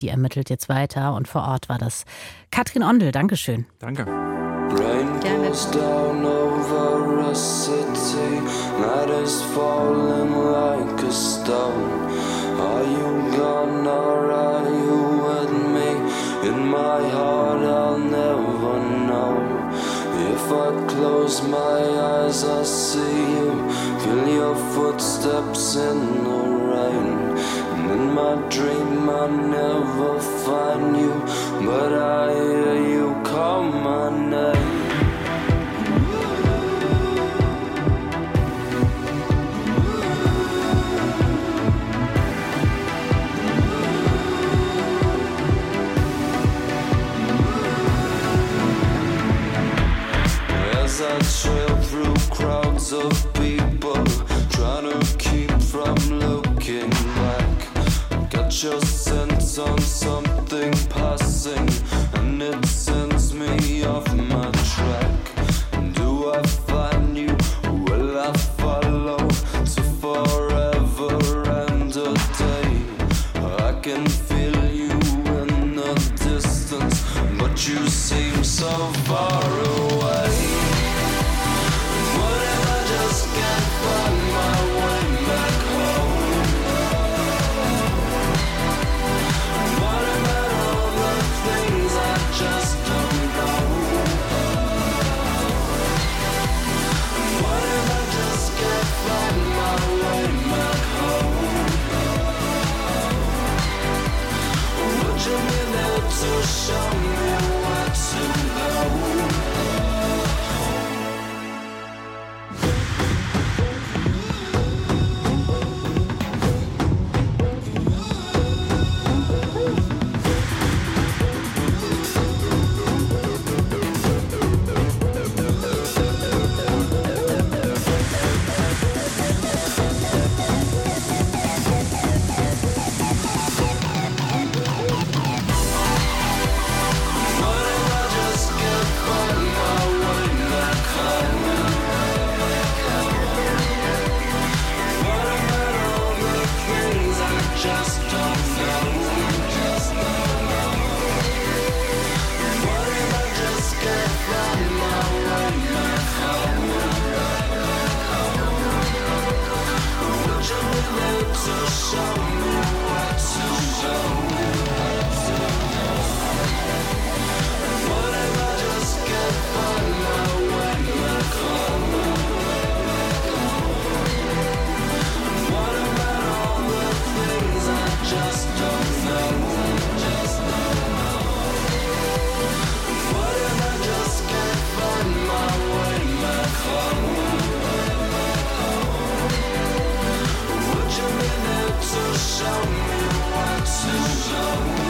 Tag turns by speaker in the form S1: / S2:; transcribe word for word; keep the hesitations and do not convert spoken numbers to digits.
S1: Die ermittelt jetzt weiter und vor Ort war das Katrin Ondel. Dankeschön.
S2: Danke.
S3: Rain goes down over a city, night is falling like a stone. Are you gone or are you with me? In my heart I'll never know. If I close my eyes I see you, feel your footsteps in the rain. And in my dream I never find you, but I hear you call my name. As I trail through crowds of people, trying to keep from looking back. Got your sense on something passing, and it sends me off my track. Do I find you? Will I follow to forever and a day? I can feel you in the distance, but you seem so far away. What if I just can't find my way back home? What about all the things I just don't know? What if I just can't find my way back home? Would you be there to show me where to go? Show me what to know.